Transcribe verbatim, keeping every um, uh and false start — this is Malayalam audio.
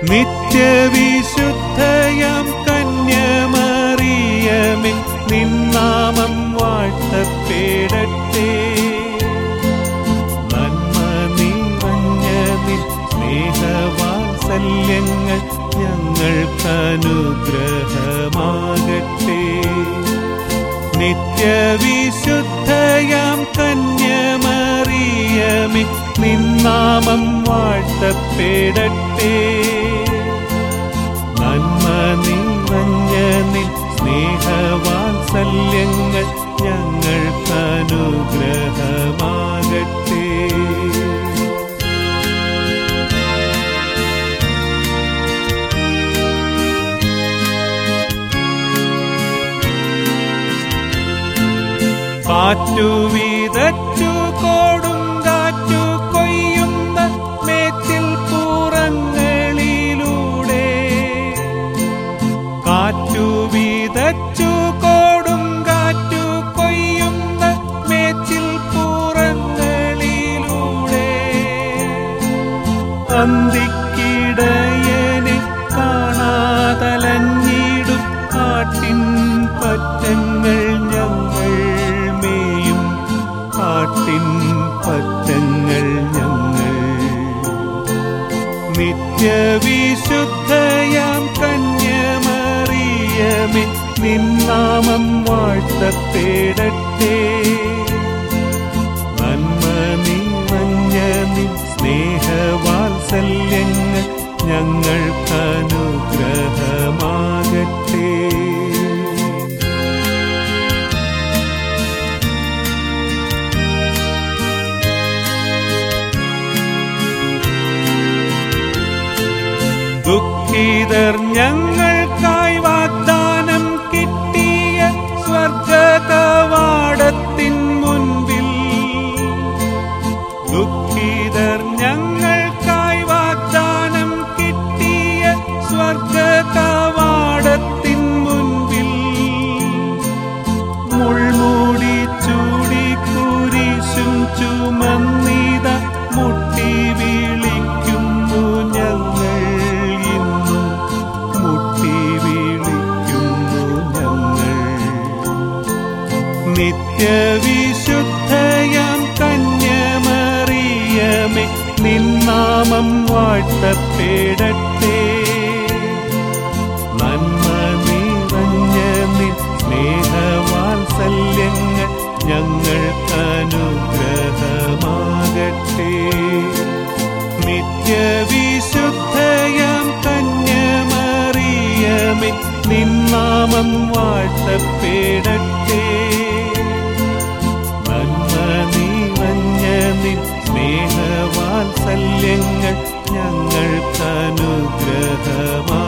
നിത്യവിശുദ്ധയാം കന്യമറിയമേ, നിന്നാമം വാഴ്ത്തപ്പെടട്ടെ. നന്മ നിറഞ്ഞ നിൻ സ്നേഹവാത്സല്യങ്ങൾ ഞങ്ങൾക്കനുഗ്രഹമാകട്ടെ. നിത്യവിശുദ്ധയാം കന്യമറിയമേ, നിന്നാമം വാഴ്ത്തപ്പെടട്ടെ. നന്മ നിറഞ്ഞ നിൻ സ്നേഹവാത്സല്യങ്ങൾ ഞങ്ങൾക്കനുഗ്രഹമാകട്ടെ. കാറ്റു വിതച്ചു കൊടുങ്കാറ്റു കൊയ്യുന്ന മേച്ചിൽ പുറങ്ങളിലൂടെ, കാറ്റു വിതച്ചു കൊടുങ്കാറ്റു കൊയ്യുന്ന മേച്ചിൽ പുറങ്ങളിലൂടെ, അന്തിക്കിടയനെ കാണാതലഞ്ഞിടും കാട്ടിൻ പറ്റങ്ങൾ ഞങ്ങൾ മേയും, കാട്ടിൻ പറ്റങ്ങൾ ഞങ്ങൾ. നിത്യവിശുദ്ധയാം കന്യമറിയമേ, നിന്നാമം വാഴ്ത്തപ്പെടട്ടെ. നന്മ നിറഞ്ഞ നിൻ സ്നേഹവാത്സല്യങ്ങൾ ഞങ്ങൾക്കനുഗ്രഹമാകട്ടെ. ദുഃഖിതർ ഞങ്ങൾക്കായി വാഗ്ദാനം കിട്ടിയ സ്വർഗകവാടത്തിൻ മുൻപിൽ, ദുഃഖിതർ ഞങ്ങൾക്കായി വാഗ്ദാനം കിട്ടിയ സ്വർഗകവാടത്തിൻ മുൻപിൽ, മുൾമൂടി ചൂടി കുരിശും ചുമന്നിത മുട്ടി വിളിക്കുന്നു ഞങ്ങൾ, നിത്യവിശുദ്ധയാം കന്യമറിയമേ, നിന്നാമം വാഴ്ത്തപ്പെടട്ടെ. നന്മ നിറഞ്ഞ നിൻ സ്നേഹവാത്സല്യങ്ങൾ ഞങ്ങൾക്കനുഗ്രഹമാകട്ടെ. നിത്യവിശുദ്ധയാം കന്യമറിയമേ, നിന്നാമം വാഴ്ത്തപ്പെടട്ടെ. നന്മ നിറഞ്ഞ നിൻ സ്നേഹവാത്സല്യങ്ങൾ ഞങ്ങൾക്കനുഗ്രഹമാ